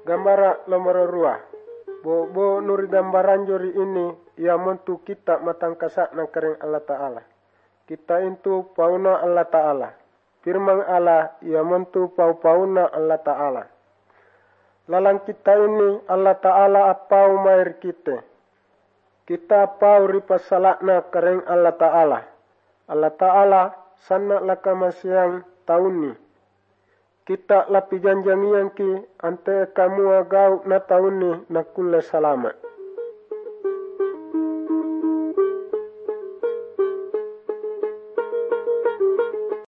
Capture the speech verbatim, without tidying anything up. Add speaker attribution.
Speaker 1: Gambara nomor dua. Bo bo nuri gambaran jori ini ia mentu kita matangkasa nang kering Allah Ta'ala. Kita itu pauna Allah Ta'ala. Firman Allah ia mentu pau-pauna Allah Ta'ala. Lalang kita ini Allah Ta'ala apau mair kita. Kita apau ripasalakna kering Allah Ta'ala. Allah Ta'ala sana laka masyang tahun ni. Kita lapi janjangian ki ante kamu agau na tahun ni na kulle salamat.